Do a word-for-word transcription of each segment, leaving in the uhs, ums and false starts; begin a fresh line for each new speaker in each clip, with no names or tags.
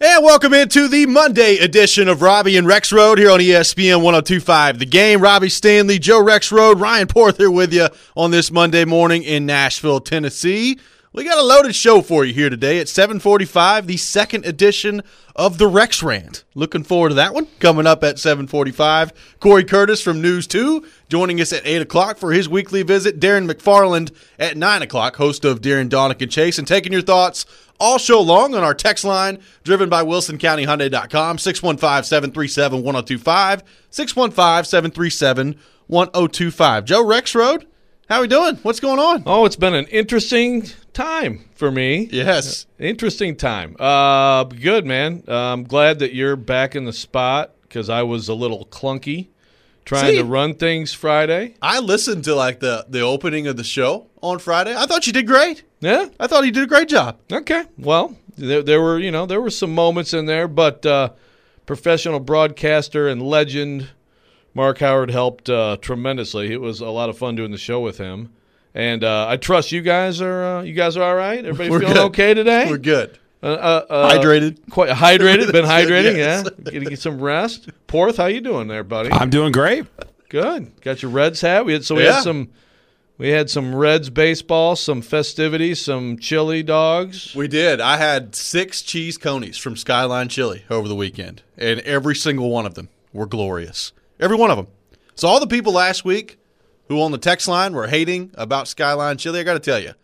And welcome into the Monday edition of Robbie and Rex Road here on E S P N one oh two point five. The Game, Robbie Stanley, Joe Rex Road, Ryan Porth here with you on this Monday morning in Nashville, Tennessee. We got a loaded show for you here today at seven forty-five, the second edition of the Rex Rant. Looking forward to that one coming up at seven forty-five. Corey Curtis from News two joining us at eight o'clock for his weekly visit. Darren McFarland at nine o'clock, host of Darren, Donick, and Chase, and taking your thoughts all show long on our text line driven by Wilson County Hyundai dot com, six one five, seven three seven, one oh two five, six one five, seven three seven, one oh two five. Joe Rex Road, how we doing? What's going on?
Oh, it's been an interesting time for me.
Yes.
Uh, interesting time. Uh, good, man. Uh, I'm glad that you're back in the spot because I was a little clunky trying
See,
to run things Friday.
I listened to like the, the opening of the show on Friday. I thought you did great.
Yeah?
I thought you did a great job.
Okay. Well, there, there were, you know, there were some moments in there, but uh, professional broadcaster and legend Mark Howard helped uh, tremendously. It was a lot of fun doing the show with him. And uh, I trust you guys are uh, you guys are all right? Everybody
We're
feeling
good.
okay today?
We're good.
Uh, uh, uh,
Hydrated.
Quite hydrated. Been hydrating,
Yes.
yeah. Getting get some rest. Porth, how you doing there, buddy?
I'm doing great.
Good. Got your Reds hat. We had so we
Yeah.
had some we had some Reds baseball, some festivities, some chili dogs.
We did. I had six cheese conies from Skyline Chili over the weekend, and every single one of them were glorious. Every one of them. So all the people last week who on the text line were hating about Skyline Chili, I got to tell you,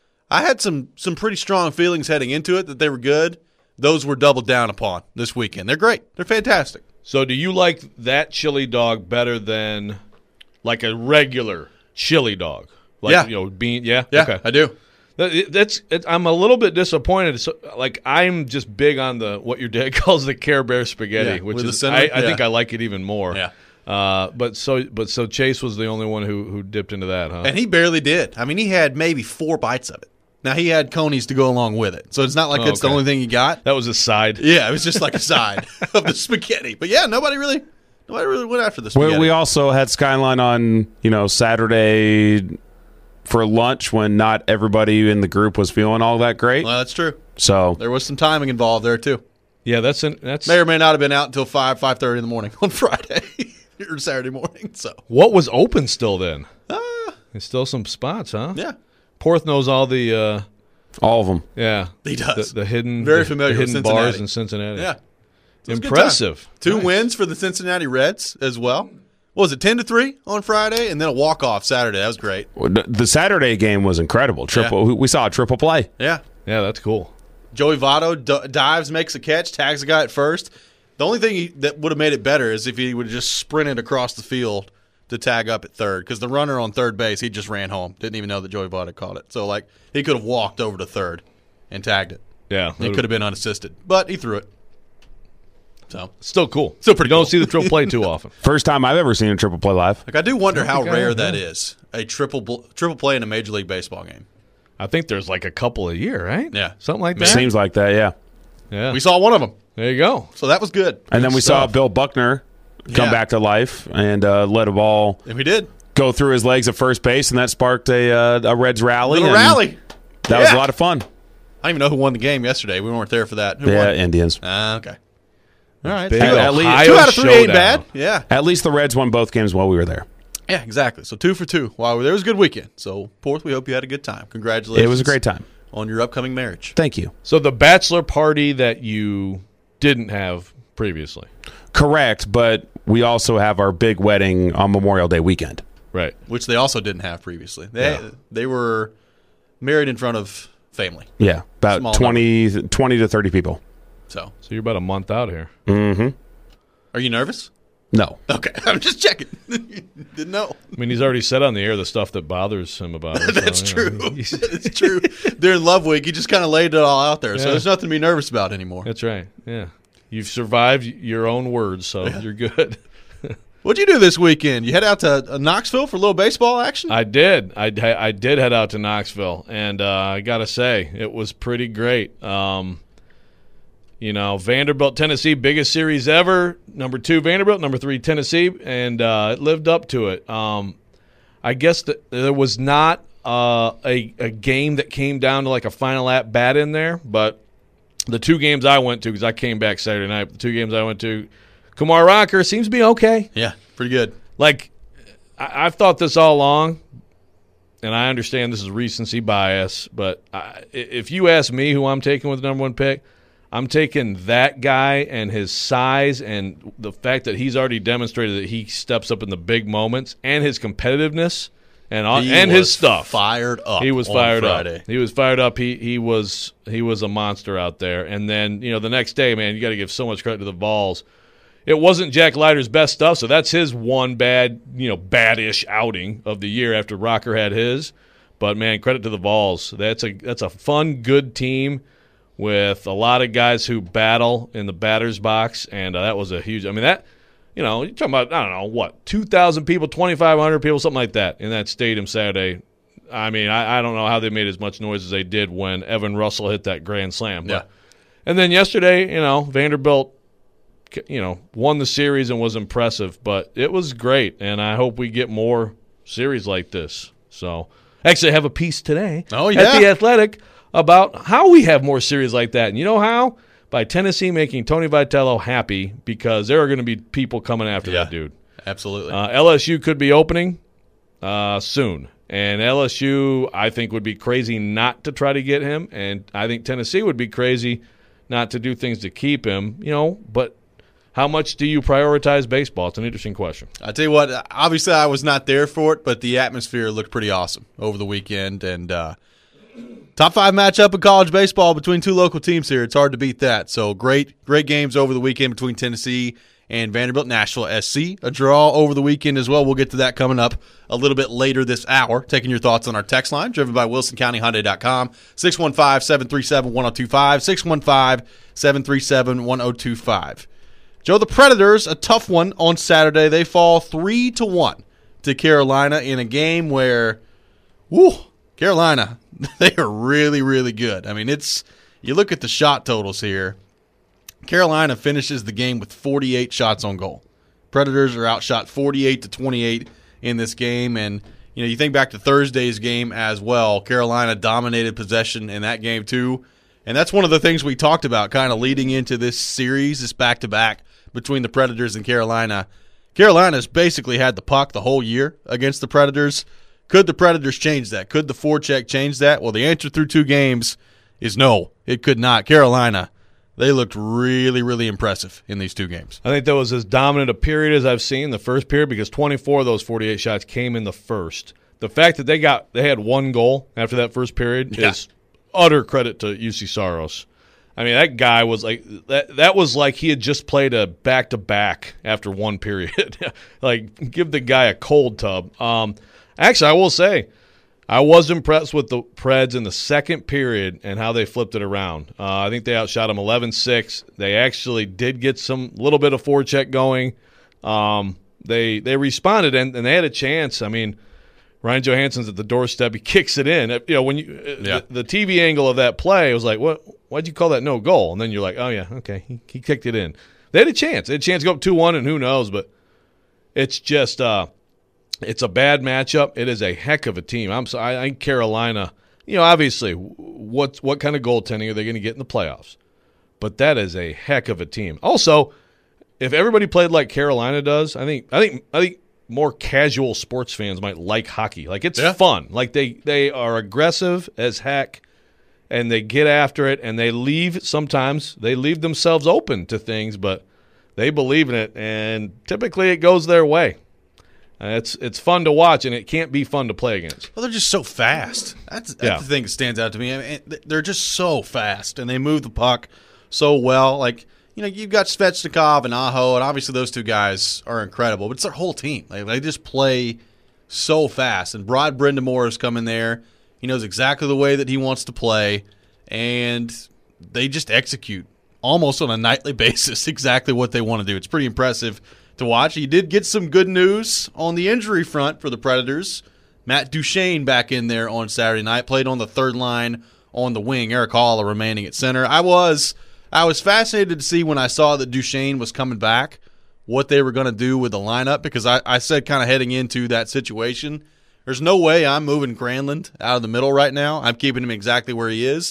I had some some pretty strong feelings heading into it that they were good. Those were doubled down upon this weekend. They're great. They're fantastic.
So do you like that chili dog better than like a regular chili dog? Like,
Yeah.
you know, bean. Yeah.
Yeah,
Okay.
I do.
That- That's. It, I'm a little bit disappointed. So, like, I'm just big on the what your dad calls the Care Bear spaghetti,
Yeah,
which
with the
is
cinnamon,
I, I
yeah.
think I like it even more.
Yeah.
Uh, but so but so Chase was the only one who who dipped into that, huh?
And he barely did. I mean, he had maybe four bites of it. Now, he had conies to go along with it. So it's not like
Oh,
it's the
okay.
only thing he got.
That was a side.
Yeah, it was just like a side of the spaghetti. But, yeah, nobody really nobody really went after the
We,
spaghetti.
we also had Skyline on, you know, Saturday for lunch when not everybody in the group was feeling all that great.
Well, that's true.
So
There was some timing involved there, too.
Yeah, that's an, that's
May or may not have been out until five, five thirty in the morning on Friday or Saturday morning. So,
what was open still then.
uh,
There's still some spots, huh?
yeah,
Porth knows all the uh,
all of them.
yeah
he does.
the, the hidden
Very
the,
familiar
the
with
hidden
Cincinnati.
bars in Cincinnati.
yeah. So it was a good
Impressive.
time. Two
Nice.
wins for the Cincinnati Reds as well. What was it, ten to three on Friday, and then a walk-off Saturday. That was great.
The the Saturday game was incredible. Triple.
Yeah.
We saw a triple play.
Yeah.
Yeah, that's cool.
Joey Votto d- dives, makes a catch, tags a guy at first. The only thing he, that would have made it better is if he would have just sprinted across the field to tag up at third, because the runner on third base, he just ran home. Didn't even know that Joey Votto caught it. So, like, he could have walked over to third and tagged it.
Yeah,
It could have been unassisted, but he threw it. So,
still cool.
Still pretty
You don't
cool.
see the triple play too often.
First time I've ever seen a triple play live.
like, I do wonder how
think I
rare
have,
that
yeah.
is, a triple bl- triple play in a Major League Baseball game.
I think there's like a couple a year, right?
Yeah.
something like that.
Seems like that, yeah.
Yeah,
We saw one of them,
there you go.
so that was good.
And then we
stuff.
saw Bill Buckner come
Yeah.
back to life and uh, let a ball
And we did.
go through his legs at first base, and that sparked a uh, a Reds rally.
Little
and
rally.
That was a
Yeah.
lot of fun.
I don't even know who won the game yesterday. We weren't there for that. Who
Yeah,
won?
Indians.
Ah, okay. All right.
Big
Two,
At- at least-
Ohio
two out of three ain't
showdown.
bad. Yeah.
At least the Reds won both games while we were there.
Yeah, exactly. So two for two. Wow, there was a good weekend. So, Porth, we hope you had a good time. Congratulations.
It was a great time.
On your upcoming marriage.
Thank you.
So the bachelor party that you didn't have previously,
Correct, but we also have our big wedding on Memorial Day weekend.
right?
Which they also didn't have previously. They,
Yeah.
they were married in front of family.
Yeah, about
Small
twenty, twenty to thirty people.
So,
So you're about a month out here.
Mm-hmm.
are you nervous?
No.
Okay. I'm just checking. Didn't know.
I mean, he's already said on the air the stuff that bothers him about it.
That's
so, you
true.
know, he's-
That's true. During Love Week, he just kind of laid it all out there. So,
Yeah.
there's nothing to be nervous about anymore.
That's right. Yeah, you've survived your own words, so you're good.
What'd you do this weekend? You head out to uh, Knoxville for a little baseball action?
I did. I, I did head out to Knoxville, and uh, I got to say, it was pretty great. Um, you know, Vanderbilt, Tennessee, biggest series ever. Number two, Vanderbilt. Number three, Tennessee, and uh, it lived up to it. Um, I guess that there was not uh, a, a game that came down to like a final at bat in there, but the two games I went to, because I came back Saturday night, the two games I went to, Kumar Rocker seems to be okay.
Yeah, pretty good.
Like, I, I've thought this all along, and I understand this is recency bias, but I, if you ask me who I'm taking with the number one pick, I'm taking that guy and his size and the fact that he's already demonstrated that he steps up in the big moments and his competitiveness and on,
He
and
was
his stuff.
Fired up.
He was
on
fired
Friday.
up. He was fired up. He he was he was a monster out there. And then, you know, the next day, man, you got to give so much credit to the Vols. It wasn't Jack Leiter's best stuff, so that's his one bad, you know, bad-ish outing of the year after Rocker had his. But man, credit to the Vols. That's a that's a fun, good team with a lot of guys who battle in the batter's box, and uh, that was a huge. I mean, that, you know, you're talking about, I don't know, what, two thousand people, twenty-five hundred people, something like that in that stadium Saturday. I mean, I, I don't know how they made as much noise as they did when Evan Russell hit that grand slam. But,
Yeah.
And then yesterday, you know, Vanderbilt, you know, won the series and was impressive, but it was great, and I hope we get more series like this. So, actually, I have a piece today
Oh,
at
yeah.
The Athletic about how we have more series like that. And you know how? By Tennessee making Tony Vitello happy, because there are going to be people coming after
Yeah.
that dude.
Absolutely.
Uh, L S U could be opening uh, soon. And L S U, I think, would be crazy not to try to get him. And I think Tennessee would be crazy not to do things to keep him. You know, but how much do you prioritize baseball? It's an interesting question.
I tell you what, obviously I was not there for it, but the atmosphere looked pretty awesome over the weekend. And uh, top five matchup in college baseball between two local teams here. It's hard to beat that. So great, great games over the weekend between Tennessee and Vanderbilt. Nashville S C, a draw over the weekend as well. We'll get to that coming up a little bit later this hour. Taking your thoughts on our text line, driven by Wilson County Hyundai dot com, six one five, seven three seven, one oh two five, six one five, seven three seven, one oh two five. Joe, the Predators, a tough one on Saturday. They fall three to one to Carolina in a game where, whoo, Carolina, they are really, really good. I mean, it's you look at the shot totals here. Carolina finishes the game with forty-eight shots on goal. Predators are outshot forty-eight to twenty-eight in this game, and you know you think back to Thursday's game as well. Carolina dominated possession in that game too, and that's one of the things we talked about, kind of leading into this series, this back-to-back between the Predators and Carolina. Carolina's basically had the puck the whole year against the Predators. Could the Predators change that? Could the forecheck change that? Well, the answer through two games is no, it could not. Carolina, they looked really, really impressive in these two games.
I think that was as dominant a period as I've seen the first period, because twenty-four of those forty-eight shots came in the first. The fact that they got they had one goal after that first period
Yeah.
is utter credit to U C Saros. I mean, that guy was like that. That was like he had just played a back to back after one period. Like, give the guy a cold tub. Um, actually, I will say, I was impressed with the Preds in the second period and how they flipped it around. Uh, I think they outshot them eleven six. They actually did get some little bit of forecheck going. Um, they they responded and, and they had a chance. I mean, Ryan Johansson's at the doorstep. He kicks it in. You know, when you
Yeah.
the, the T V angle of that play, it was like, what? Why'd you call that no goal? And then you're like, oh yeah, okay, he, he kicked it in. They had a chance. They had a chance to go up two one, and who knows? But it's just uh, it's a bad matchup. It is a heck of a team. I'm so I, I think Carolina. You know, obviously, what what kind of goaltending are they going to get in the playoffs? But that is a heck of a team. Also, if everybody played like Carolina does, I think I think I think. more casual sports fans might like hockey. Like, it's
Yeah.
fun. Like, they, they are aggressive as heck, and they get after it, and they leave sometimes. They leave themselves open to things, but they believe in it, and typically it goes their way. Uh, it's it's fun to watch, and it can't be fun to play against.
Well, they're just so fast. That's, that's
Yeah.
the thing that stands out to me. I mean, they're just so fast, and they move the puck so well. Like, you know, you've got Svechnikov and Aho, and obviously those two guys are incredible, but it's their whole team. Like, they just play so fast. And Rod Brindamore has come in there. He knows exactly the way that he wants to play, and they just execute almost on a nightly basis exactly what they want to do. It's pretty impressive to watch. You did get some good news on the injury front for the Predators. Matt Duchene back in there on Saturday night, played on the third line on the wing. Eric Hall remaining at center. I was I was fascinated to see when I saw that Duchene was coming back what they were going to do with the lineup, because I, I said kind of heading into that situation, there's no way I'm moving Granlund out of the middle right now. I'm keeping him exactly where he is.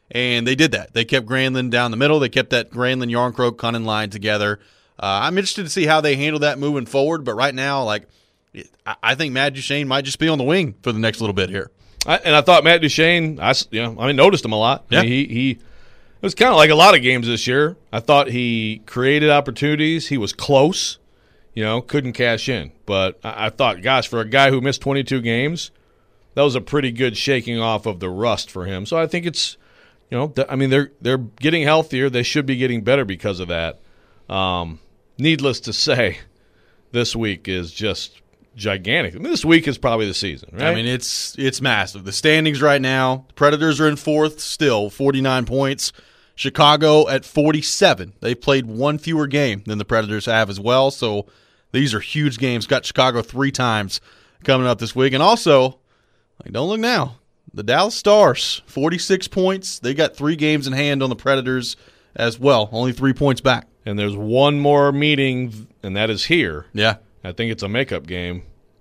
And they did that. They kept Granlund down the middle. They kept that Granlund, Yarncroke, Cunnin line together. Uh, I'm interested to see how they handle that moving forward. But right now, like, I think Matt Duchene might just be on the wing for the next little bit here.
I, and I thought Matt Duchene, I, you know, I mean, noticed him a lot.
Yeah.
I mean, he, he, it was kind of like a lot of games this year. I thought he created opportunities. He was close, you know, couldn't cash in. But I, I thought, gosh, for a guy who missed twenty-two games, that was a pretty good shaking off of the rust for him. So I think it's, you know, th- I mean, they're they're getting healthier. They should be getting better because of that. Um, needless to say, this week is just gigantic. I mean, this week is probably the season, right?
I mean, it's it's massive. The standings right now, the Predators are in fourth still, forty-nine points. Chicago at forty-seven. They've played one fewer game than the Predators have as well, so these are huge games. Got Chicago three times coming up this week. And also, like, don't look now, the Dallas Stars, forty-six points. They got three games in hand on the Predators as well, only three points back.
And there's one more meeting, and that is here.
Yeah.
I think it's a makeup game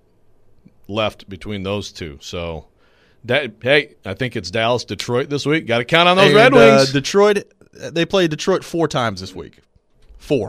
left between those two. So, that, hey, I think it's Dallas, Detroit this week. Got to count on those
and,
Red Wings.
Uh, Detroit, they played Detroit four times this week. Four.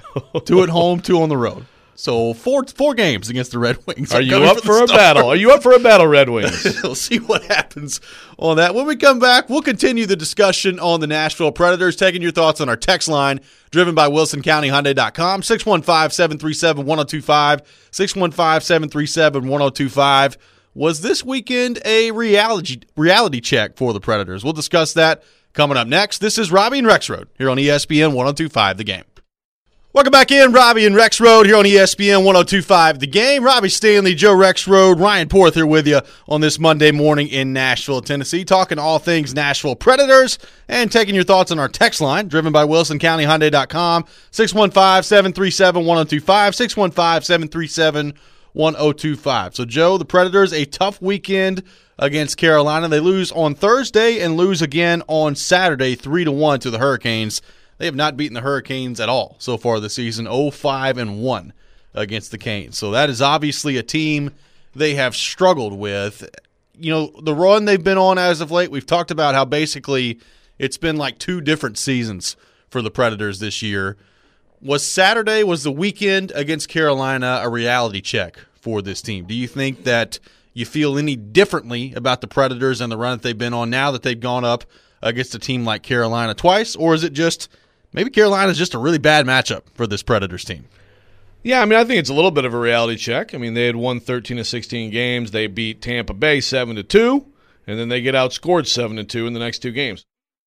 Two at home, two on the road. So four four games against the Red Wings.
Are you up for a battle? Are you up for a battle, Red Wings?
We'll see what happens on that. When we come back, we'll continue the discussion on the Nashville Predators, taking your thoughts on our text line, driven by Wilson County Hyundai dot com, six one five, seven three seven, one oh two five, six one five, seven three seven, one oh two five. Was this weekend a reality reality check for the Predators? We'll discuss that coming up next. This is Robbie and Rexroad here on E S P N one oh two five The Game. Welcome back in, Robbie and Rexroad here on E S P N one oh two five The Game. Robbie Stanley, Joe Rexroad, Ryan Porth here with you on this Monday morning in Nashville, Tennessee, talking all things Nashville Predators and taking your thoughts on our text line, driven by Wilson County Hyundai dot com, six one five, seven three seven, one oh two five, six one five, seven three seven, one oh two five. So, Joe, the Predators, a tough weekend against Carolina. They lose on Thursday and lose again on Saturday, three to one to the Hurricanes. They have not beaten the Hurricanes at all so far this season, oh five and one against the Canes. So that is obviously a team they have struggled with. You know, the run they've been on as of late, we've talked about how basically it's been like two different seasons for the Predators this year. Was Saturday, was the weekend against Carolina a reality check for this team? Do you think that you feel any differently about the Predators and the run that they've been on now that they've gone up against a team like Carolina twice? Or is it just maybe Carolina's just a really bad matchup for this Predators team?
Yeah, I mean, I think it's a little bit of a reality check. I mean, they had won thirteen of sixteen games. They beat Tampa Bay seven to two, and then they get outscored seven to two in the next two games.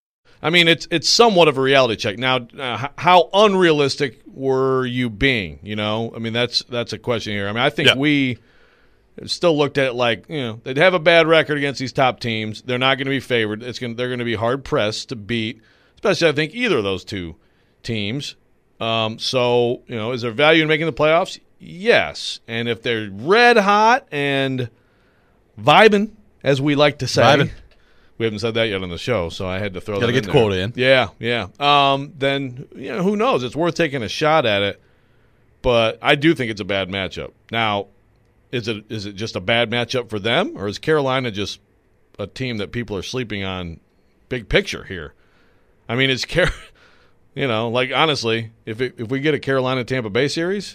I mean, it's it's somewhat of a reality check. Now, uh, how unrealistic were you being? You know, I mean, that's that's a question here. I mean, I think yeah. we still looked at it like, you know, they'd have a bad record against these top teams. They're not going to be favored. It's going they're going to be hard pressed to beat, especially I think either of those two teams. Um, so, you know, is there value in making the playoffs? Yes. And if they're red hot and vibing, as we like to say.
Vibing.
We haven't said that yet on the show, so I had to throw
Gotta
that in
get the
there.
quote in.
Yeah, yeah. Um, then, you know, who knows? It's worth taking a shot at it. But I do think it's a bad matchup. Now, is it is it just a bad matchup for them, or is Carolina just a team that people are sleeping on big picture here? I mean, it's Car- you know, like honestly, if it, if we get a Carolina Tampa Bay series,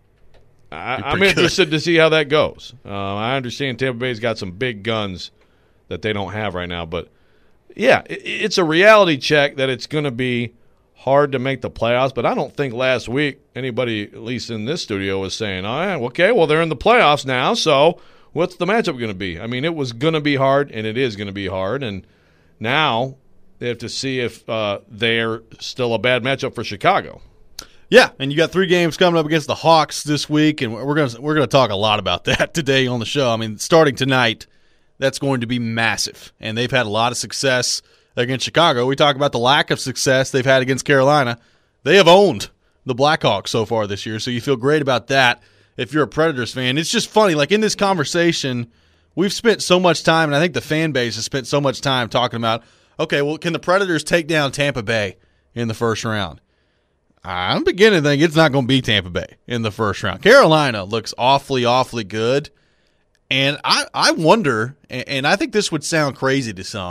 I, I'm interested to see how that goes. Uh, I understand Tampa Bay's got some big guns that they don't have right now, but yeah, it, it's a reality check that it's going to be hard to make the playoffs. But I don't think last week anybody, at least in this studio, was saying, "Oh, yeah, okay, well they're in the playoffs now, so what's the matchup going to be?" I mean, it was going to be hard, and it is going to be hard, and now they have to see if uh, they're still a bad matchup for Chicago.
Yeah, and you got three games coming up against the Hawks this week, and we're going to we're going to talk a lot about that today on the show. I mean, starting tonight, that's going to be massive, and they've had a lot of success against Chicago. We talk about the lack of success they've had against Carolina. They have owned the Blackhawks so far this year, so you feel great about that if you're a Predators fan. It's just funny, like in this conversation, we've spent so much time, and I think the fan base has spent so much time talking about, okay, well, can the Predators take down Tampa Bay in the first round? I'm beginning to think it's not going to be Tampa Bay in the first round. Carolina looks awfully, awfully good, and I, I wonder, and I think this would sound crazy to some,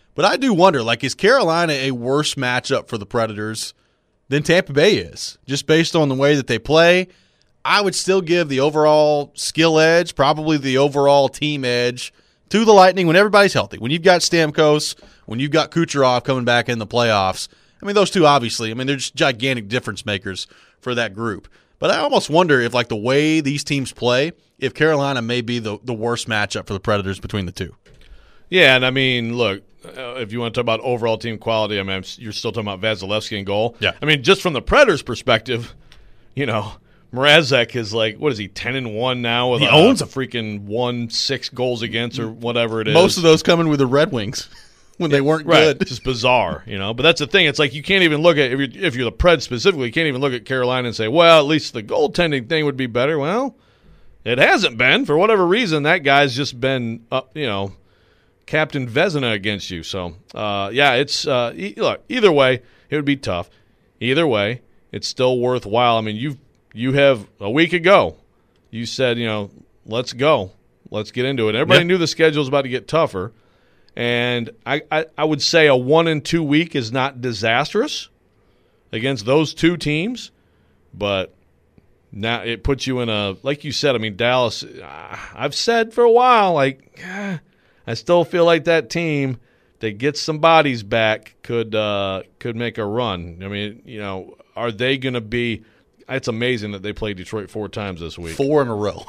But I do wonder, like, is Carolina a worse matchup for the Predators than Tampa Bay is? Just based on the way that they play, I would still give the overall skill edge, probably the overall team edge, to the Lightning when everybody's healthy. When you've got Stamkos, when you've got Kucherov coming back in the playoffs. I mean, those two obviously, I mean, they're just gigantic difference makers for that group. But I almost wonder if, like, the way these teams play, if Carolina may be the, the worst matchup for the Predators between the two.
Yeah, and I mean, look, uh, if you want to talk about overall team quality, I mean, you're still talking about Vasilevsky in goal.
Yeah.
I mean, just from the Predators' perspective, you know, Mrazek is like, what is he, ten and one now with
he
a,
owns
a freaking one six goals against or whatever it is.
Most of those coming with the Red Wings when they weren't
right.
good.
Just bizarre, you know. But that's the thing. It's like you can't even look at if you're if you're the Preds specifically, you can't even look at Carolina and say, well, at least the goaltending thing would be better. Well, it hasn't been for whatever reason. That guy's just been, uh, you know, Captain Vezina against you. So, uh, yeah, it's uh, e- look. Either way, it would be tough. Either way, it's still worthwhile. I mean, you've You have a week ago, you said, you know, let's go. Let's get into it. Everybody
yeah.
knew the schedule was about to get tougher. And I, I, I would say a one and two week is not disastrous against those two teams. But now it puts you in a, like you said, I mean, Dallas, I've said for a while, like, I still feel like that team that gets some bodies back could uh, could make a run. I mean, you know, are they going to be – it's amazing that they played Detroit four times this week.
Four in a row.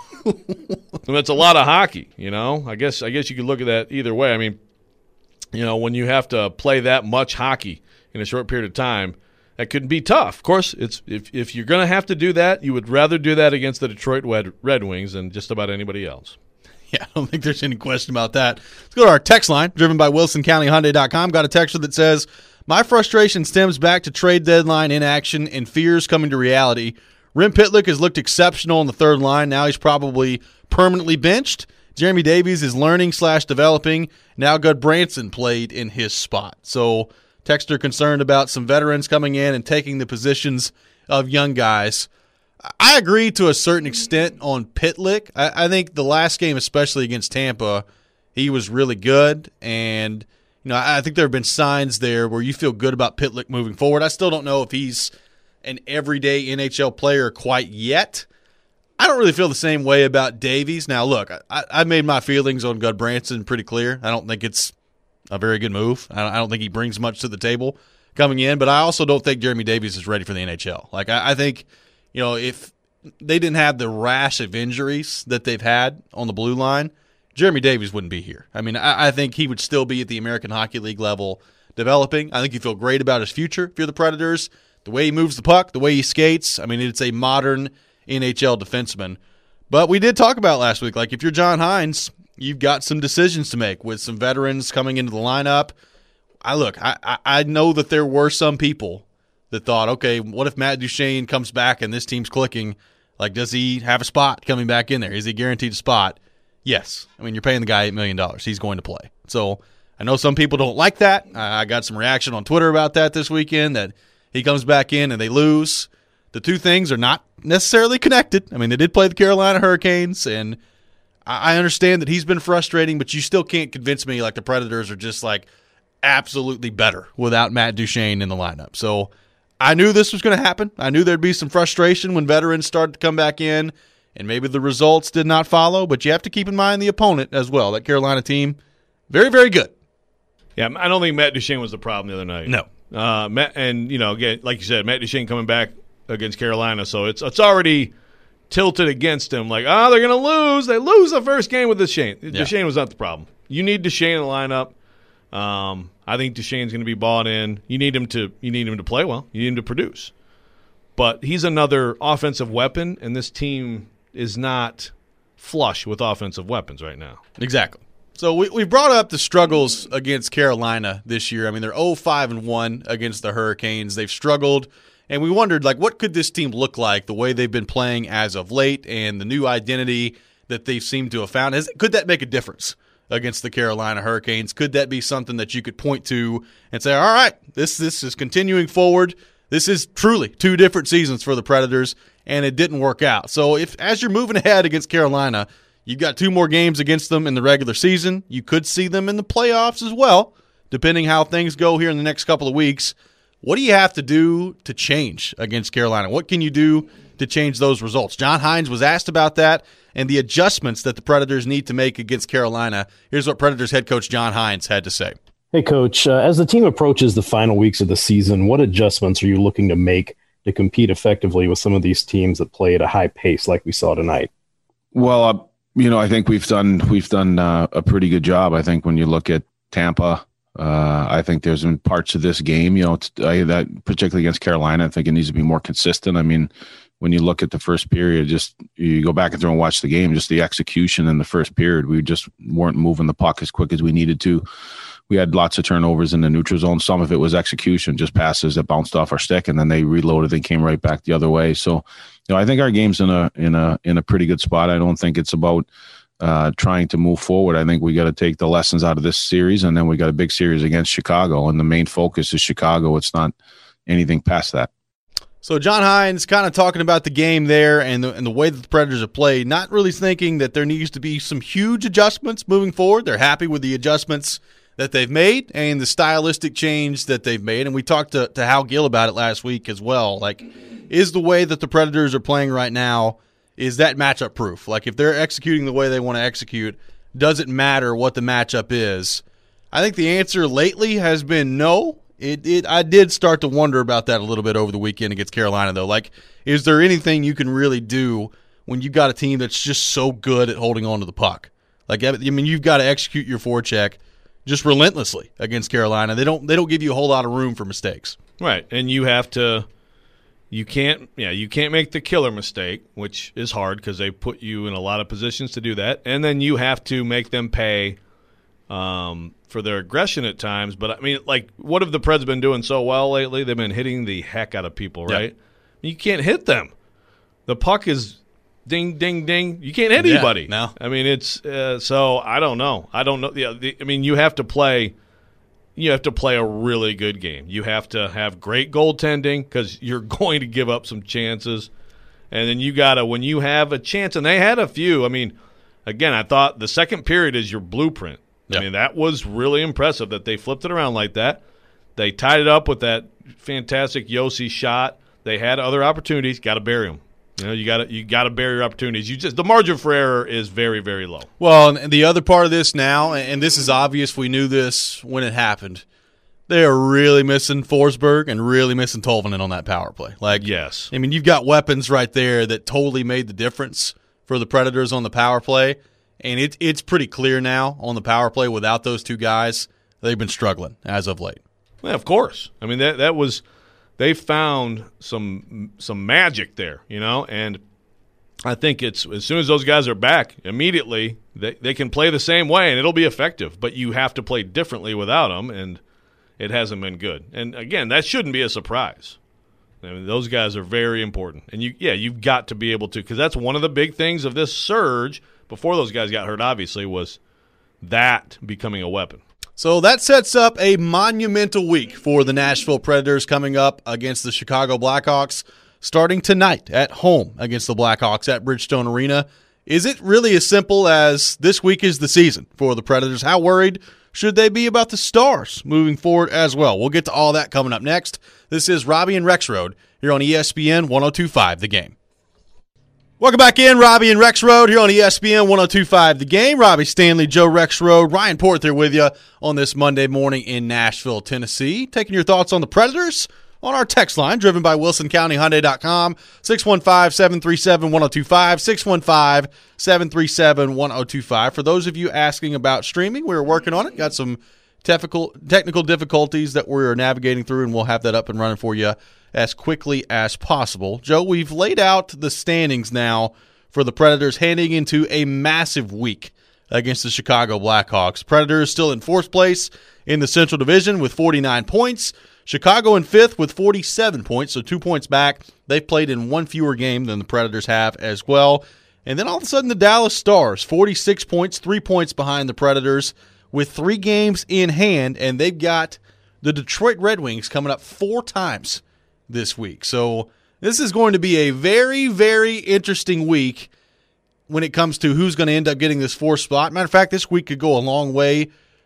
And that's a lot of hockey, you know. I guess I guess you could look at that either way. I mean, you know, when you have to play that much hockey in a short period of time, that could be tough. Of course, it's if if you're going to have to do that, you would rather do that against the Detroit Red Wings than just about anybody else.
Yeah, I don't think there's any question about that. Let's go to our text line, driven by Wilson County Hyundai dot com. Got a texter that says, my frustration stems back to trade deadline inaction and fears coming to reality. Rem Pitlick has looked exceptional on the third line. Now he's probably permanently benched. Jeremy Davies is learning slash developing. Now Goodbranson played in his spot. So texter concerned about some veterans coming in and taking the positions of young guys. I agree to a certain extent on Pitlick. I, I think the last game, especially against Tampa, he was really good. And, you know, I, I think there have been signs there where you feel good about Pitlick moving forward. I still don't know if he's an everyday N H L player quite yet. I don't really feel the same way about Davies. Now, look, I, I made my feelings on Goodbranson pretty clear. I don't think it's a very good move. I don't, I don't think he brings much to the table coming in. But I also don't think Jeremy Davies is ready for the N H L. Like, I, I think... You know, if they didn't have the rash of injuries that they've had on the blue line, Jeremy Davies wouldn't be here. I mean, I, I think he would still be at the American Hockey League level developing. I think you feel great about his future if you're the Predators. The way he moves the puck, the way he skates, I mean, it's a modern N H L defenseman. But we did talk about last week, like if you're John Hines, you've got some decisions to make with some veterans coming into the lineup. I look, I, I, I know that there were some people that thought, okay, what if Matt Duchene comes back and this team's clicking? Like, does he have a spot coming back in there? Is he guaranteed a spot? Yes. I mean, you're paying the guy eight million dollars. He's going to play. So I know some people don't like that. I got some reaction on Twitter about that this weekend, that he comes back in and they lose. The two things are not necessarily connected. I mean, they did play the Carolina Hurricanes, and I understand that he's been frustrating, but you still can't convince me like the Predators are just like absolutely better without Matt Duchene in the lineup. So I knew this was going to happen. I knew there'd be some frustration when veterans started to come back in, and maybe the results did not follow, but you have to keep in mind the opponent as well. That Carolina team, very, very good.
Yeah, I don't think Matt Duchene was the problem the other night.
No.
Uh, Matt, and, you know, again, like you said, Matt Duchene coming back against Carolina, so it's it's already tilted against him. Like, oh, they're going to lose. They lose the first game with Duchene. Yeah. Duchene was not the problem. You need Duchene in the lineup. Um, I think Duchene's going to be bought in. You need him to you need him to play well. You need him to produce. But he's another offensive weapon, and this team is not flush with offensive weapons right now.
Exactly. So we we brought up the struggles against Carolina this year. I mean, they're oh five and one against the Hurricanes. They've struggled, and we wondered, like, what could this team look like the way they've been playing as of late and the new identity that they've seemed to have found? Is, could that make a difference against the Carolina Hurricanes? Could that be something that you could point to and say, all right, this this is continuing forward. This is truly two different seasons for the Predators, and it didn't work out. So if as you're moving ahead against Carolina, you've got two more games against them in the regular season. You could see them in the playoffs as well. depending how things go here in the next couple of weeks. What do you have to do to change against Carolina? What can you do to change those results? John Hines was asked about that and the adjustments that the Predators need to make against Carolina. Here's what Predators head coach John Hines had to say.
Hey, Coach, uh, as the team approaches the final weeks of the season, what adjustments are you looking to make to compete effectively with some of these teams that play at a high pace like we saw tonight?
Well, uh, you know, I think we've done we've done uh, a pretty good job. I think when you look at Tampa, uh, I think there's been parts of this game, you know, it's, I, that particularly against Carolina, I think it needs to be more consistent. I mean, when you look at the first period, just you go back and through and watch the game, just the execution in the first period, we just weren't moving the puck as quick as we needed to. We had lots of turnovers in the neutral zone. Some of it was execution, just passes that bounced off our stick, and then they reloaded and came right back the other way. So, you know, I think our game's in a in a in a pretty good spot. I don't think it's about uh, trying to move forward. I think we got to take the lessons out of this series, and then we got a big series against Chicago, and the main focus is Chicago. It's not anything past that.
So John Hines kind of talking about the game there and the, and the way that the Predators have played, not really thinking that there needs to be some huge adjustments moving forward. They're happy with the adjustments that they've made and the stylistic change that they've made. And we talked to, to Hal Gill about it last week as well. Like, is the way that the Predators are playing right now, is that matchup proof? Like, if they're executing the way they want to execute, does it matter what the matchup is? I think the answer lately has been no. It, it I did start to wonder about that a little bit over the weekend against Carolina, though. Like, is there anything you can really do when you've got a team that's just so good at holding on to the puck? Like, I mean, you've got to execute your forecheck just relentlessly against Carolina. They don't they don't give you a whole lot of room for mistakes.
Right, and you have to you can't yeah, you can't make the killer mistake, which is hard because they put you in a lot of positions to do that. And then you have to make them pay um, for their aggression at times. But I mean, like, what have the Preds been doing so well lately? They've been hitting the heck out of people, right? Yep. You can't hit them. The puck is ding, ding, ding. You can't hit anybody.
Yeah, no.
I mean, it's uh, so I don't know. I don't know. Yeah, the, I mean, you have to play. You have to play a really good game. You have to have great goaltending because you're going to give up some chances, and then you gotta when you have a chance. And they had a few. I mean, again, I thought the second period is your blueprint. Yep. I mean, that was really impressive that they flipped it around like that. They tied it up with that fantastic Yossi shot. They had other opportunities. Got to bury them. You know, you got to you got to bury your opportunities. You just the margin for error is very, very low.
Well, and the other part of this now, and this is obvious, we knew this when it happened. They are really missing Forsberg and really missing Tolvanen on that power play. Like,
yes,
I mean, you've got weapons right there that totally made the difference for the Predators on the power play, and it, it's pretty clear now on the power play without those two guys, they've been struggling as of late.
Well, of course. I mean, that that was. They found some some magic there, you know, and I think it's as soon as those guys are back, immediately they, they can play the same way and it'll be effective, but you have to play differently without them, and it hasn't been good. And, again, that shouldn't be a surprise. I mean, those guys are very important. And, you yeah, you've got to be able to – because that's one of the big things of this surge before those guys got hurt, obviously, was that becoming a weapon.
So that sets up a monumental week for the Nashville Predators coming up against the Chicago Blackhawks starting tonight at home against the Blackhawks at Bridgestone Arena. Is it really as simple as this week is the season for the Predators? How worried should they be about the Stars moving forward as well? We'll get to all that coming up next. This is Robbie and Rexroad here on E S P N one oh two point five The Game. Welcome back in, Robbie and Rexroad here on E S P N one oh two point five The Game. Robbie Stanley, Joe Rexroad, Ryan Porter with you on this Monday morning in Nashville, Tennessee. Taking your thoughts on the Predators on our text line, driven by Wilson County Hyundai dot com, six one five, seven three seven, one oh two five, six one five, seven three seven, one oh two five. For those of you asking about streaming, we're working on it. Got some technical technical difficulties that we're navigating through, and we'll have that up and running for you as quickly as possible. Joe, we've laid out the standings now for the Predators heading into a massive week against the Chicago Blackhawks. Predators still in fourth place in the Central Division with forty-nine points. Chicago in fifth with forty-seven points, so two points back. They've played in one fewer game than the Predators have as well. And then all of a sudden the Dallas Stars, forty-six points, three points behind the Predators with three games in hand, and they've got the Detroit Red Wings coming up four times this week. So this is going to be a very, very interesting week when it comes to who's going to end up getting this fourth spot. Matter of fact, this week could go a long way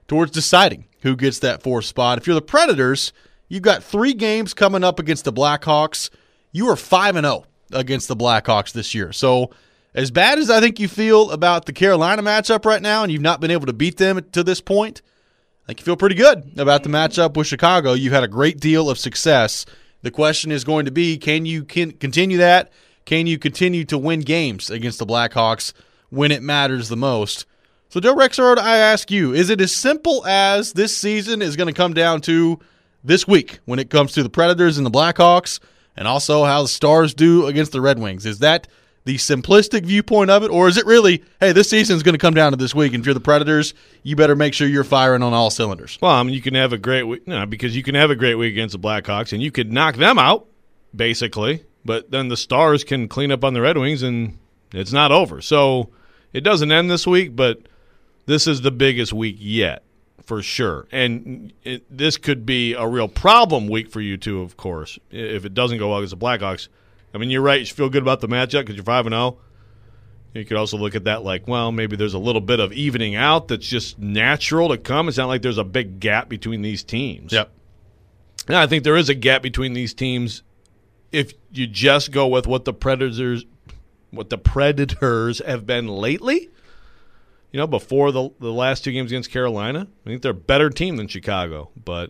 towards deciding who gets that fourth spot. If you're the Predators, you've got three games coming up against the Blackhawks. You are five and oh against the Blackhawks this year. So as bad as I think you feel about the Carolina matchup right now, and you've not been able to beat them to this point, I think you feel pretty good about the matchup with Chicago. You've had a great deal of success. The question is going to be, can you can continue that? Can you continue to win games against the Blackhawks when it matters the most? So, Joe Rexrode, I ask you, is it as simple as this season is going to come down to this week when it comes to the Predators and the Blackhawks, and also how the Stars do against the Red Wings? Is that the simplistic viewpoint of it, or is it really, hey, this season is going to come down to this week, and if you're the Predators, you better make sure you're firing on all cylinders?
Well, I mean, you can have a great week, no, because you can have a great week against the Blackhawks, and you could knock them out, basically, but then the Stars can clean up on the Red Wings, and it's not over. So it doesn't end this week, but this is the biggest week yet, for sure. And it, this could be a real problem week for you, too, of course, if it doesn't go well against the Blackhawks. I mean, you're right. You should feel good about the matchup because you're five and oh. You could also look at that like, well, maybe there's a little bit of evening out that's just natural to come. It's not like there's a big gap between these teams.
Yep.
And I think there is a gap between these teams if you just go with what the Predators what the Predators have been lately. You know, before the the last two games against Carolina, I think they're a better team than Chicago. But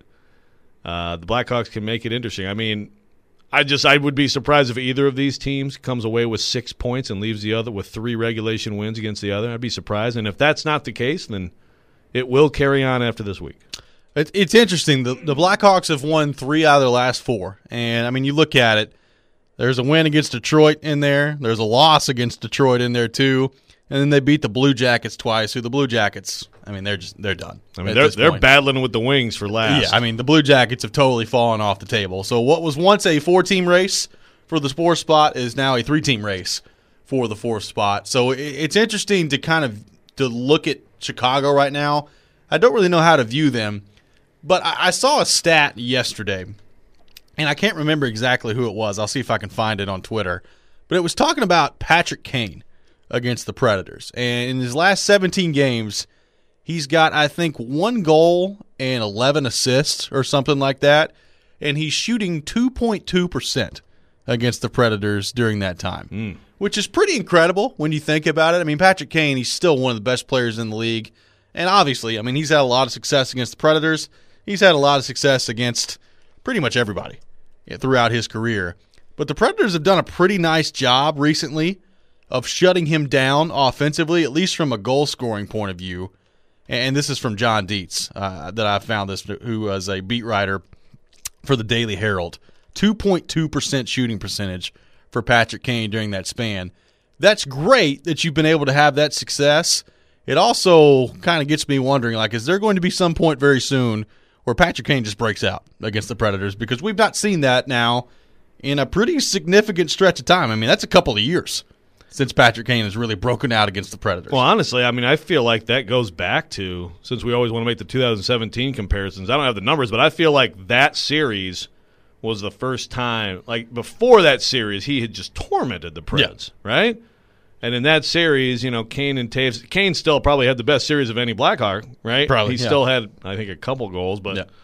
uh, the Blackhawks can make it interesting. I mean, I just I would be surprised if either of these teams comes away with six points and leaves the other with three regulation wins against the other. I'd be surprised. And if that's not the case, then it will carry on after this week.
It, it's interesting. The, the Blackhawks have won three out of their last four. And, I mean, you look at it, there's a win against Detroit in there. There's a loss against Detroit in there, too. And then they beat the Blue Jackets twice, who the Blue Jackets, I mean, they're just they're done.
I mean, they're they're point. battling with the Wings for last.
Yeah, I mean, the Blue Jackets have totally fallen off the table. So what was once a four-team race for the fourth spot is now a three-team race for the fourth spot. So it, it's interesting to kind of to look at Chicago right now. I don't really know how to view them, but I, I saw a stat yesterday, and I can't remember exactly who it was. I'll see if I can find it on Twitter. But it was talking about Patrick Kane against the Predators. And in his last seventeen games, he's got, I think, one goal and eleven assists or something like that. And he's shooting two point two percent against the Predators during that time, mm. which is pretty incredible when you think about it. I mean, Patrick Kane, he's still one of the best players in the league. And obviously, I mean, he's had a lot of success against the Predators. He's had a lot of success against pretty much everybody throughout his career. But the Predators have done a pretty nice job recently of shutting him down offensively, at least from a goal-scoring point of view. And this is from John Dietz uh, that I found this, who was a beat writer for the Daily Herald. two point two percent shooting percentage for Patrick Kane during that span. That's great that you've been able to have that success. It also kind of gets me wondering, like, is there going to be some point very soon where Patrick Kane just breaks out against the Predators? Because we've not seen that now in a pretty significant stretch of time. I mean, that's a couple of years since Patrick Kane has really broken out against the Predators.
Well, honestly, I mean, I feel like that goes back to, since we always want to make the two thousand seventeen comparisons, I don't have the numbers, but I feel like that series was the first time, like before that series, he had just tormented the Preds, yeah. right? And in that series, you know, Kane and Taves, Kane still probably had the best series of any Blackhawk, right?
Probably,
He
yeah.
still had, I think, a couple goals, but
yeah.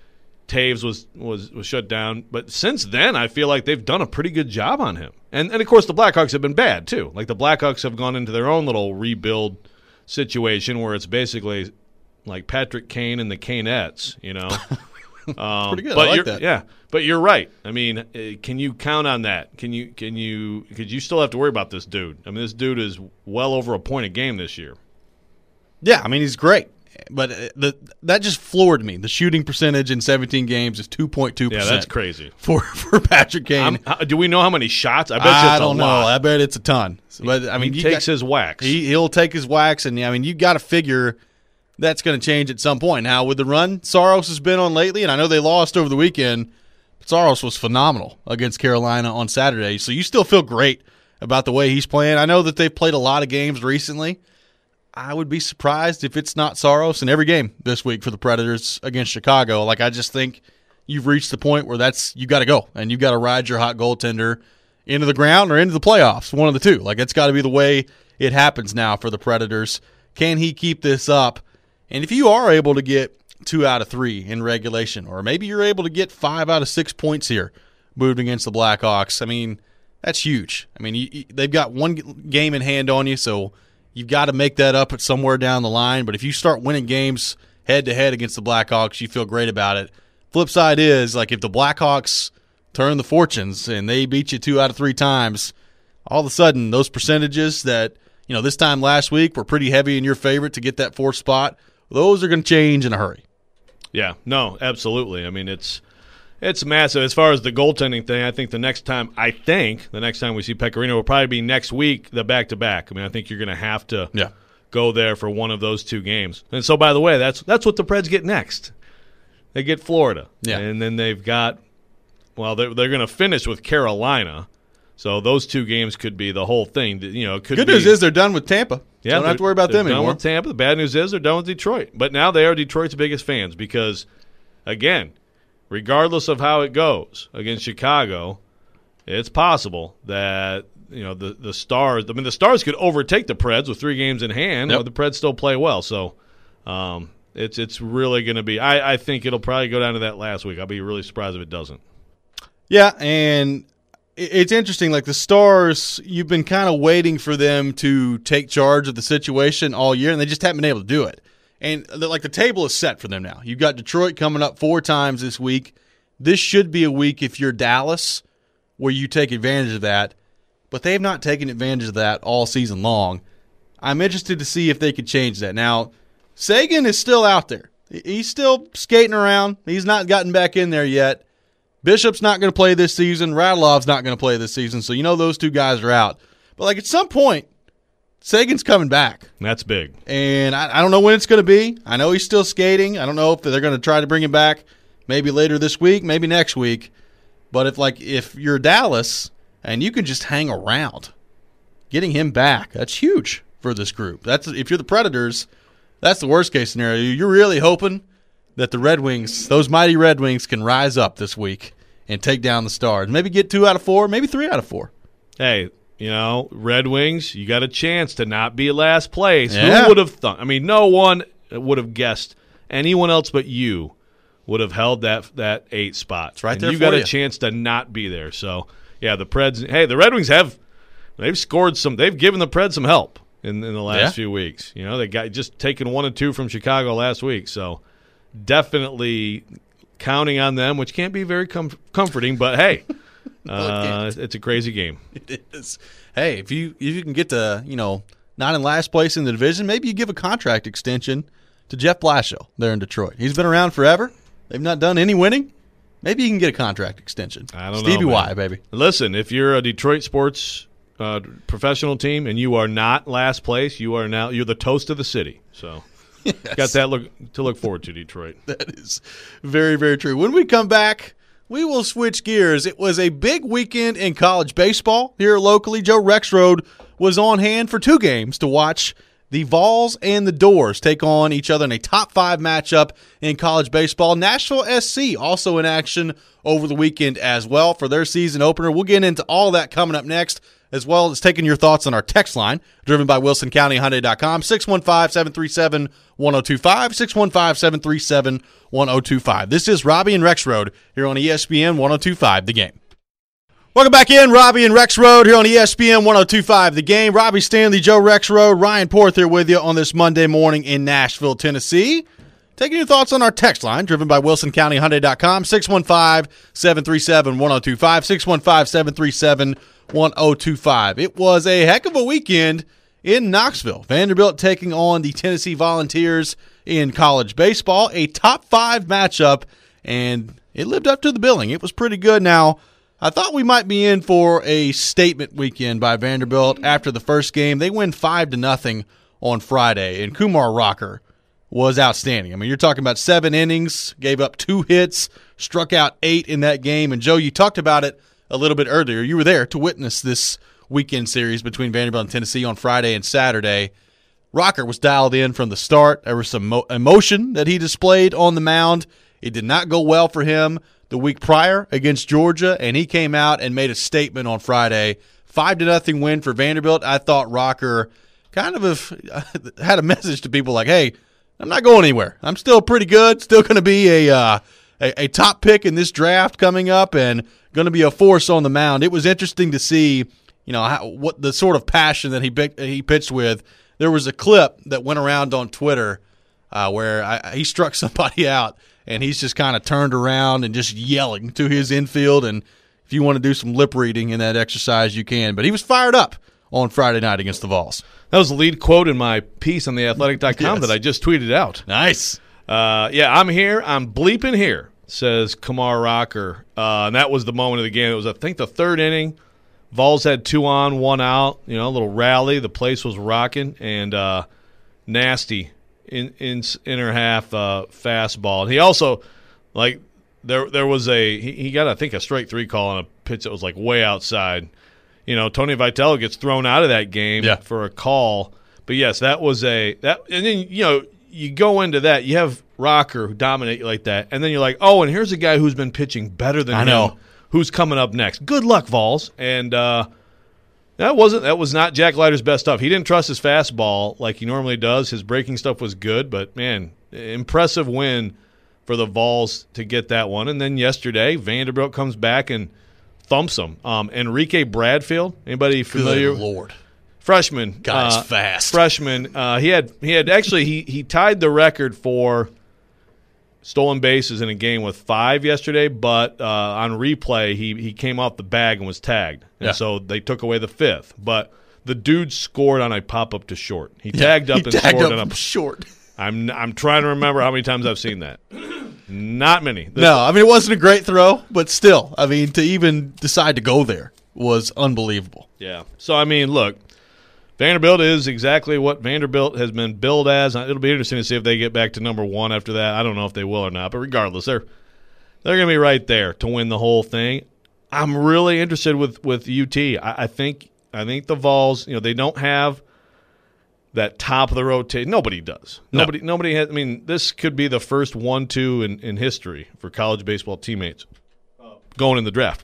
Taves was, was was shut down. But since then, I feel like they've done a pretty good job on him. And, and of course, the Blackhawks have been bad, too. Like, the Blackhawks have gone into their own little rebuild situation where it's basically like Patrick Kane and the Canettes, you know.
um, pretty good.
But
I like
you're,
that.
Yeah, but you're right. I mean, uh, can you count on that? Can you, can you, because you still have to worry about this dude. I mean, this dude is well over a point a game this year.
Yeah, I mean, he's great. But the, that just floored me. The shooting percentage in seventeen games is two point two percent.
Yeah, that's crazy.
For, for Patrick Kane.
How, do we know how many shots? I bet you
I
it's
don't
a
know.
lot.
I bet it's a ton. But I mean,
he
you
takes
got,
his whacks.
He, he'll take his whacks, and I mean, you got to figure that's going to change at some point. Now, with the run Saros has been on lately, and I know they lost over the weekend, but Saros was phenomenal against Carolina on Saturday. So you still feel great about the way he's playing. I know that they've played a lot of games recently. I would be surprised if it's not Saros in every game this week for the Predators against Chicago. Like, I just think you've reached the point where that's you got to go, and you got to ride your hot goaltender into the ground or into the playoffs, one of the two. Like, it's got to be the way it happens now for the Predators. Can he keep this up And if you are able to get two out of three in regulation, or maybe you're able to get five out of six points here moved against the Blackhawks, I mean, that's huge. I mean, you, you, they've got one game in hand on you, so you've got to make that up at somewhere down the line. But if you start winning games head-to-head against the Blackhawks, you feel great about it. Flip side is, like, if the Blackhawks turn the fortunes and they beat you two out of three times, all of a sudden those percentages that, you know, this time last week were pretty heavy in your favorite to get that fourth spot, those are going to change in a hurry.
Yeah, no, absolutely. I mean, it's it's massive. As far as the goaltending thing, I think the next time, I think the next time we see Pecorino will probably be next week, the back-to-back. I mean, I think you're going to have to
yeah.
go there for one of those two games. And so, by the way, that's that's what the Preds get next. They get Florida.
Yeah.
And then they've got, well, they're, they're going to finish with Carolina. So those two games could be the whole thing. You know, it could
Good
be,
news is they're done with Tampa.
Yeah,
so don't have to worry about them
done
anymore.
With Tampa. The bad news is they're done with Detroit. But now they are Detroit's biggest fans because, again, regardless of how it goes against Chicago, it's possible that, you know, the, the Stars, I mean, the Stars could overtake the Preds with three games in hand,
yep.
or the Preds still play well. So um, it's it's really going to be, I, I think it'll probably go down to that last week. I'll be really surprised if it doesn't.
Yeah, and it's interesting. Like the Stars, you've been kind of waiting for them to take charge of the situation all year, and they just haven't been able to do it. And like the table is set for them now. You've got Detroit coming up four times this week. This should be a week if you're Dallas where you take advantage of that, but they have not taken advantage of that all season long. I'm interested to see if they could change that. Now, Sagan is still out there. He's still skating around. He's not gotten back in there yet. Bishop's not going to play this season. Radilov's not going to play this season, so you know those two guys are out. But, like, at some point, Sagan's coming back.
That's big.
And I, I don't know when it's going to be. I know he's still skating. I don't know if they're going to try to bring him back maybe later this week, maybe next week. But if, like, if you're Dallas and you can just hang around, getting him back, that's huge for this group. That's if you're the Predators, that's the worst-case scenario. You're really hoping that the Red Wings, those mighty Red Wings, can rise up this week and take down the Stars. Maybe get two out of four, maybe three out of four.
Hey, you know, Red Wings, you got a chance to not be last place.
Yeah.
Who would have thought? I mean, no one would have guessed. Anyone else but you would have held that that eight spot.
It's right
and
there
you
for
got
you.
a chance to not be there. So, yeah, the Preds. Hey, the Red Wings have they've scored some. They've given the Preds some help in, in the last
Yeah.
few weeks. You know, they got just taken one and two from Chicago last week. So, definitely counting on them, which can't be very com- comforting. But hey, uh, it's a crazy game.
It is. Hey, if you if you can get to, you know, not in last place in the division, maybe you give a contract extension to Jeff Blashill there in Detroit. He's been around forever. They've not done any winning. Maybe you can get a contract extension.
I don't
Stevie
know,
Y,
man.
baby.
Listen, if you're a Detroit sports uh, professional team and you are not last place, you are now you're the toast of the city. So
Yes.
got that look to look forward to, Detroit.
That is very, very true. When we come back, we will switch gears. It was a big weekend in college baseball here locally. Joe Rexrode was on hand for two games to watch the Vols and the Doors take on each other in a top five matchup in college baseball. Nashville S C also in action over the weekend as well for their season opener. We'll get into all that coming up next, as well as taking your thoughts on our text line, driven by Wilson County Hyundai dot com, six one five, seven three seven, one oh two five, six one five, seven three seven, one oh two five. This is Robbie and Rexrode here on E S P N one oh two five, The Game. Welcome back in, Robbie and Rexrode here on E S P N one oh two five, The Game. Robbie Stanley, Joe Rexrode, Ryan Porth here with you on this Monday morning in Nashville, Tennessee. Taking your thoughts on our text line, driven by Wilson County Hyundai dot com, six one five, seven three seven, one oh two five, six one five, seven three seven, one oh two five. It was a heck of a weekend in Knoxville. Vanderbilt taking on the Tennessee Volunteers in college baseball, a top five matchup, and it lived up to the billing. It was pretty good. Now, I thought we might be in for a statement weekend by Vanderbilt after the first game. They win five to nothing on Friday, and Kumar Rocker was outstanding. I mean, you're talking about seven innings, gave up two hits, struck out eight in that game. And, Joe, you talked about it a little bit earlier. You were there to witness this weekend series between Vanderbilt and Tennessee on Friday and Saturday. Rocker was dialed in from the start. There was some mo- emotion that he displayed on the mound. It did not go well for him the week prior against Georgia, and he came out and made a statement on Friday. Five to nothing win for Vanderbilt. I thought Rocker kind of have, had a message to people like, hey, I'm not going anywhere. I'm still pretty good. Still going to be a, uh, a a top pick in this draft coming up, and going to be a force on the mound. It was interesting to see, you know, how, what the sort of passion that he he pitched with. There was a clip that went around on Twitter uh, where I, he struck somebody out, and he's just kind of turned around and just yelling to his infield. And if you want to do some lip reading in that exercise, you can. But he was fired up on Friday night against the Vols.
That was the lead quote in my piece on the athletic dot com yes. that I just tweeted out.
Nice.
Uh, yeah, I'm here. I'm bleeping here, says Kumar Rocker. Uh, and that was the moment of the game. It was, I think, the third inning. Vols had two on, one out. You know, a little rally. The place was rocking. And uh, nasty in, in inner half uh, fastball. And he also, like, there there was a he, – he got, I think, a strike three call on a pitch that was, like, way outside. You know, Tony Vitello gets thrown out of that game
yeah.
for a call. But, yes, that was a – that, and then, you know, you go into that. You have Rocker who dominate you like that. And then you're like, oh, and here's a guy who's been pitching better than
I
him.
know.
Who's coming up next. Good luck, Vols. And uh, that wasn't that was not Jack Leiter's best stuff. He didn't trust his fastball like he normally does. His breaking stuff was good. But, man, impressive win for the Vols to get that one. And then yesterday, Vanderbilt comes back and – thumps them. Um, Enrique Bradfield, anybody familiar?
Good Lord.
Freshman.
Guy's
uh,
fast.
Freshman. Uh, he had he had actually he he tied the record for stolen bases in a game with five yesterday, but uh, on replay he he came off the bag and was tagged. And
yeah.
so they took away the fifth. But the dude scored on a pop up to short. He tagged
yeah,
up
he
and
tagged
scored
up
on a
short.
I'm I'm trying to remember how many times I've seen that. Not many. This,
no, I mean, it wasn't a great throw, but still, I mean, to even decide to go there was unbelievable.
Yeah. So, I mean, look, Vanderbilt is exactly what Vanderbilt has been billed as. It'll be interesting to see if they get back to number one after that. I don't know if they will or not, but regardless, they're they're going to be right there to win the whole thing. I'm really interested with, with U T. I, I think I think the Vols, you know, they don't have that top of the rotation. Nobody does.
No.
Nobody nobody has. I mean, this could be the first one two in, in history for college baseball teammates going in the draft.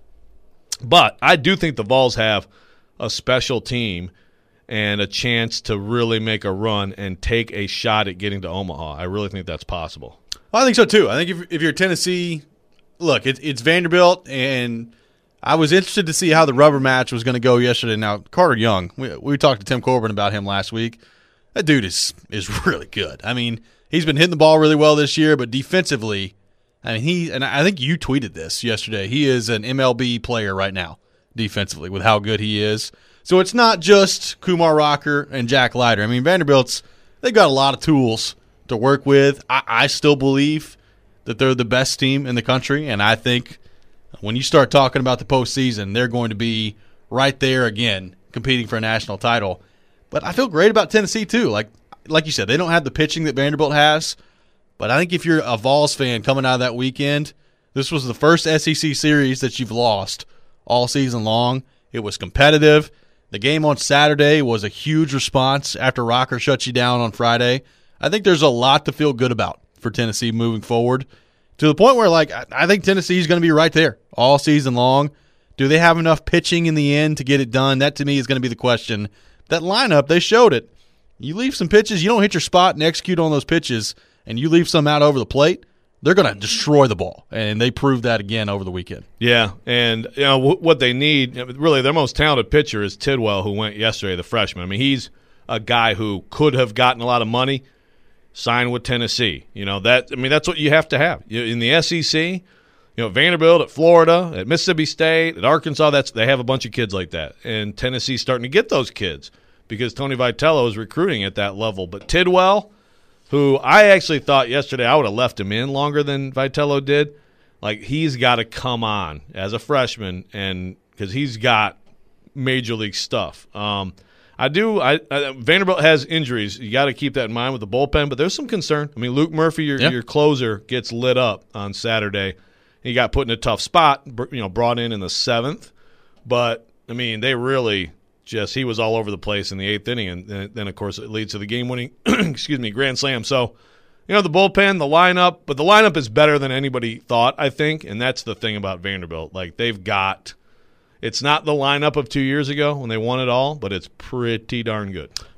But I do think the Vols have a special team and a chance to really make a run and take a shot at getting to Omaha. I really think that's possible.
Well, I think so, too. I think if, if you're Tennessee, look, it, it's Vanderbilt, and I was interested to see how the rubber match was going to go yesterday. Now, Carter Young, we, we talked to Tim Corbin about him last week. That dude is is really good. I mean, he's been hitting the ball really well this year, but defensively, I mean, he and I think you tweeted this yesterday. He is an M L B player right now, defensively, with how good he is. So it's not just Kumar Rocker and Jack Leiter. I mean, Vanderbilt's they've got a lot of tools to work with. I, I still believe that they're the best team in the country, and I think when you start talking about the postseason, they're going to be right there again, competing for a national title. But I feel great about Tennessee, too. Like like you said, they don't have the pitching that Vanderbilt has. But I think if you're a Vols fan coming out of that weekend, this was the first S E C series that you've lost all season long. It was competitive. The game on Saturday was a huge response after Rocker shut you down on Friday. I think there's a lot to feel good about for Tennessee moving forward, to the point where, like, I think Tennessee is going to be right there all season long. Do they have enough pitching in the end to get it done? That, to me, is going to be the question. That lineup, they showed it. You leave some pitches, you don't hit your spot and execute on those pitches, and you leave some out over the plate, they're going to destroy the ball. And they proved that again over the weekend.
Yeah, and you know w- what they need, really their most talented pitcher is Tidwell, who went yesterday, the freshman. I mean, he's a guy who could have gotten a lot of money, signed with Tennessee. You know, that I mean, that's what you have to have. In the S E C, you know, Vanderbilt, at Florida, at Mississippi State, at Arkansas, that's they have a bunch of kids like that. And Tennessee's starting to get those kids because Tony Vitello is recruiting at that level. But Tidwell, who I actually thought yesterday I would have left him in longer than Vitello did, like he's got to come on as a freshman and because he's got major league stuff. Um, I do. I, I Vanderbilt has injuries. You got to keep that in mind with the bullpen, but there's some concern. I mean, Luke Murphy, your,
yeah.
your closer, gets lit up on Saturday. He got put in a tough spot, you know, brought in in the seventh. But, I mean, they really just – he was all over the place in the eighth inning. And then, of course, it leads to the game-winning – excuse me, grand slam. So, you know, the bullpen, the lineup. But the lineup is better than anybody thought, I think. And that's the thing about Vanderbilt. Like, they've got – it's not the lineup of two years ago when they won it all, but it's pretty darn good.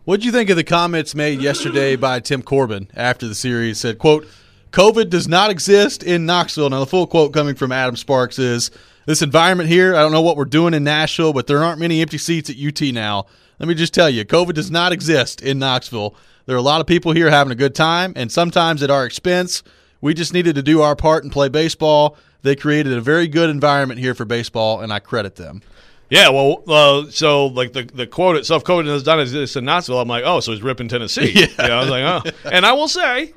What did you think of the comments made yesterday by Tim Corbin after the series? Said, quote, COVID does not exist in Knoxville. Now, the full quote coming from Adam Sparks is, this environment here, I don't know what we're doing in Nashville, but there aren't many empty seats at U T now. Let me just tell you, COVID does not exist in Knoxville. There are a lot of people here having a good time, and sometimes at our expense. We just needed to do our part and play baseball. They created a very good environment here for baseball, and I credit them.
Yeah, well, uh, so like the the quote itself, COVID has done this in Knoxville. I'm like, oh, so he's ripping Tennessee.
Yeah.
You know, I was like, oh. And I will say,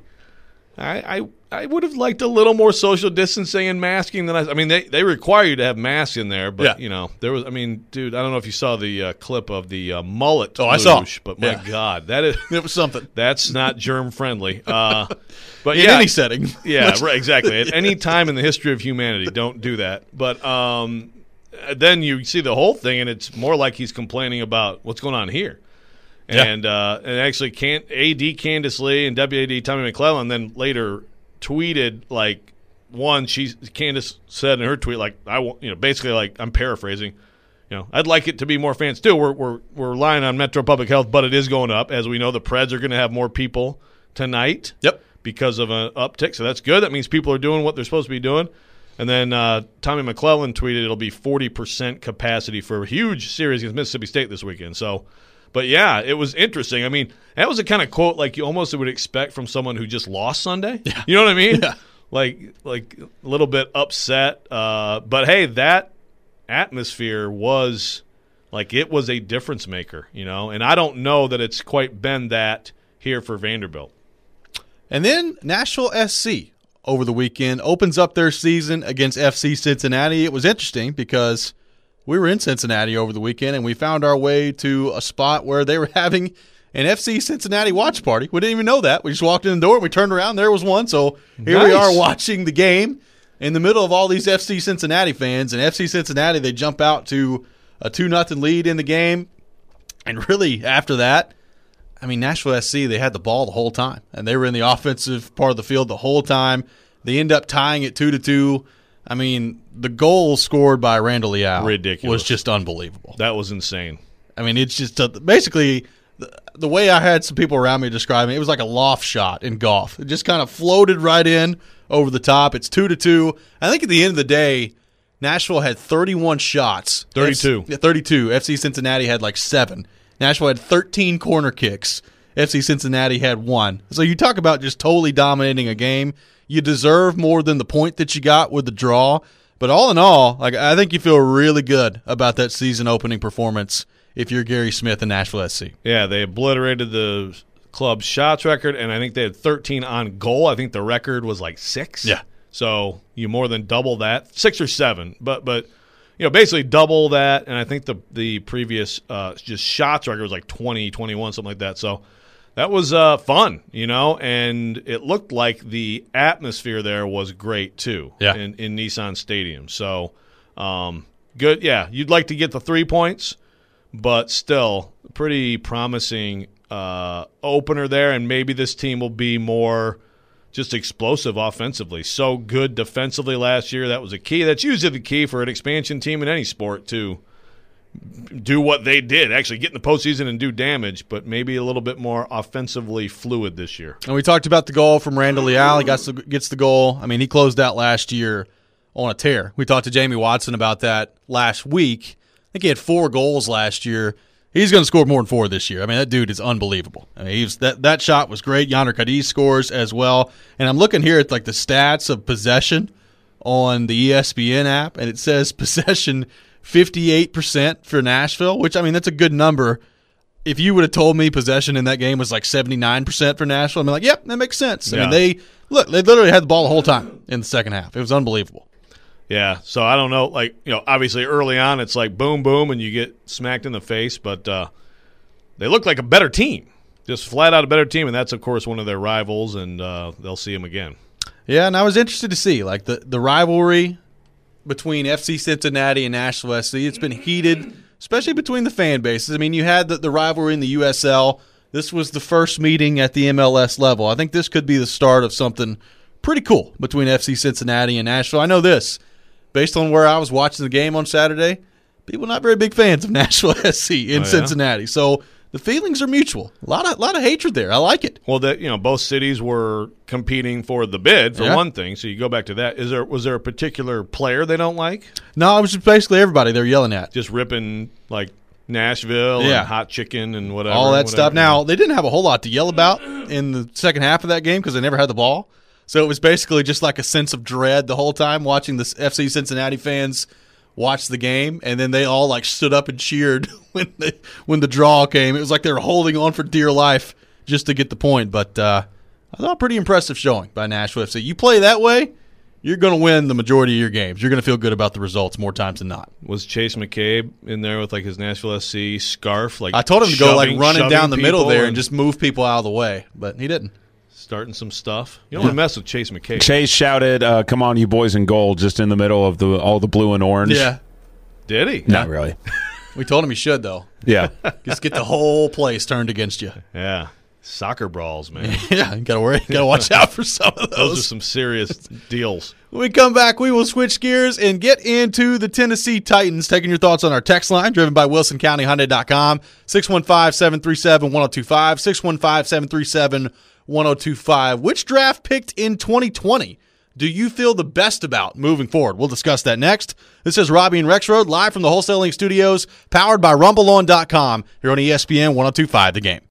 I, I I would have liked a little more social distancing and masking than I. I mean, they, they require you to have masks in there, but
yeah.
you know, there was. I mean, dude, I don't know if you saw the uh, clip of the uh, mullet.
Oh, I saw.
But my
yeah.
God, that is
it was something.
That's not germ friendly. Uh, but
in
yeah,
any setting.
Yeah, right, exactly. At any time in the history of humanity, don't do that. But um, then you see the whole thing, and it's more like he's complaining about what's going on here.
Yeah.
And uh, and actually, can A D Candace Lee and W A D Tommy McClellan then later tweeted, like, one, she Candace said in her tweet, like, I want, you know, basically, like, I'm paraphrasing, you know, I'd like it to be more fans. Still, we're we're we're relying on Metro Public Health, but it is going up. As we know, the Preds are going to have more people tonight.
Yep.
Because of an uptick, so that's good. That means people are doing what they're supposed to be doing. And then uh, Tommy McClellan tweeted it'll be forty percent capacity for a huge series against Mississippi State this weekend. So, but yeah, it was interesting. I mean, that was a kind of quote like you almost would expect from someone who just lost Sunday.
Yeah.
You know what I mean?
Yeah.
Like, like a little bit upset. Uh, but hey, that atmosphere was like it was a difference maker, you know. And I don't know that it's quite been that here for Vanderbilt.
And then Nashville S C over the weekend opens up their season against F C Cincinnati. It was interesting because we were in Cincinnati over the weekend, and we found our way to a spot where they were having an F C Cincinnati watch party. We didn't even know that. We just walked in the door, and we turned around, there was one. So here
Nice.
we are watching the game in the middle of all these F C Cincinnati fans. And F C Cincinnati, they jump out to a two nothing lead in the game. And really, after that, I mean, Nashville S C, they had the ball the whole time, and they were in the offensive part of the field the whole time. They end up tying it two to two. I mean, the goal scored by Randall Leal
Ridiculous.
was just unbelievable.
That was insane.
I mean, it's just uh, basically the, the way I had some people around me describing it, it was like a loft shot in golf. It just kind of floated right in over the top. It's two to two. I think at the end of the day, Nashville had thirty-one shots.
thirty-two.
F- thirty-two. F C Cincinnati had like seven. Nashville had thirteen corner kicks. F C Cincinnati had one. So you talk about just totally dominating a game. You deserve more than the point that you got with the draw. But all in all, like I think you feel really good about that season opening performance if you're Gary Smith and Nashville S C.
Yeah, they obliterated the club's shots record, and I think they had thirteen on goal. I think the record was like six.
Yeah.
So you more than double that. Six or seven. But, but you know, basically double that, and I think the the previous uh, just shots record was like twenty, twenty-one, something like that. So that was uh, fun, you know, and it looked like the atmosphere there was great too.
Yeah.
in, in Nissan Stadium. So um, good. Yeah, you'd like to get the three points, but still pretty promising uh, opener there, and maybe this team will be more just explosive offensively. So good defensively last year. That was a key. That's usually the key for an expansion team in any sport to do what they did, actually get in the postseason and do damage, but maybe a little bit more offensively fluid this year.
And we talked about the goal from Randall Leal. He got, gets the goal. I mean, he closed out last year on a tear. We talked to Jamie Watson about that last week. I think he had four goals last year. He's going to score more than four this year. I mean, that dude is unbelievable. I mean, he was, that, that shot was great. Yonder Cadiz scores as well. And I'm looking here at like the stats of possession on the E S P N app, and it says possession fifty-eight percent for Nashville, which, I mean, that's a good number. If you would have told me possession in that game was like seventy-nine percent for Nashville, I'd be like, yep, that makes sense. I
Yeah.
mean, they look, they literally had the ball the whole time in the second half. It was unbelievable.
Yeah, so I don't know, like, you know, obviously early on it's like boom, boom, and you get smacked in the face, but uh, they look like a better team, just flat out a better team, and that's, of course, one of their rivals, and uh, they'll see them again.
Yeah, and I was interested to see, like, the, the rivalry between F C Cincinnati and Nashville S C. It's been heated, especially between the fan bases. I mean, you had the, the rivalry in the U S L. This was the first meeting at the M L S level. I think this could be the start of something pretty cool between F C Cincinnati and Nashville. I know this. Based on where I was watching the game on Saturday, people not very big fans of Nashville S C in
Oh, yeah?
Cincinnati. So the feelings are mutual. A lot of lot of hatred there. I like it.
Well, that you know, both cities were competing for the bid for
Yeah.
one thing. So you go back to that. Is there was there a particular player they don't like?
No, it was just basically everybody they were yelling at.
Just ripping like Nashville
Yeah.
and hot chicken and whatever.
All that
whatever.
stuff. Now, they didn't have a whole lot to yell about in the second half of that game because they never had the ball. So it was basically just like a sense of dread the whole time watching the F C Cincinnati fans watch the game, and then they all like stood up and cheered when the when the draw came. It was like they were holding on for dear life just to get the point. But uh, I thought a pretty impressive showing by Nashville F C. You play that way, you're going to win the majority of your games. You're going to feel good about the results more times than not.
Was Chase McCabe in there with like his Nashville S C scarf? Like
I told him to go like
shoving-
running
shoving
down the middle
people
there and just move people out of the way, but he didn't.
starting some stuff. You don't want to mess with Chase McCabe.
Chase shouted, uh, "Come on, you boys in gold!" just in the middle of the all the blue and orange.
Yeah.
Did he?
Not really.
We told him he should, though.
Yeah.
Just get the whole place turned against you.
Yeah. Soccer brawls, man.
Yeah, you got to worry. Got to watch out for some of those.
Those are some serious deals.
When we come back, we will switch gears and get into the Tennessee Titans. Taking your thoughts on our text line, driven by Wilson County Hyundai dot com, six one five, seven three seven, one zero two five, six one five, seven three seven, one zero two five. Which draft picked in twenty twenty do you feel the best about moving forward? We'll discuss that next. This is Robbie and Rexroad, live from the Wholesaling Studios, powered by rumble on dot com, here on E S P N one oh two point five The Game.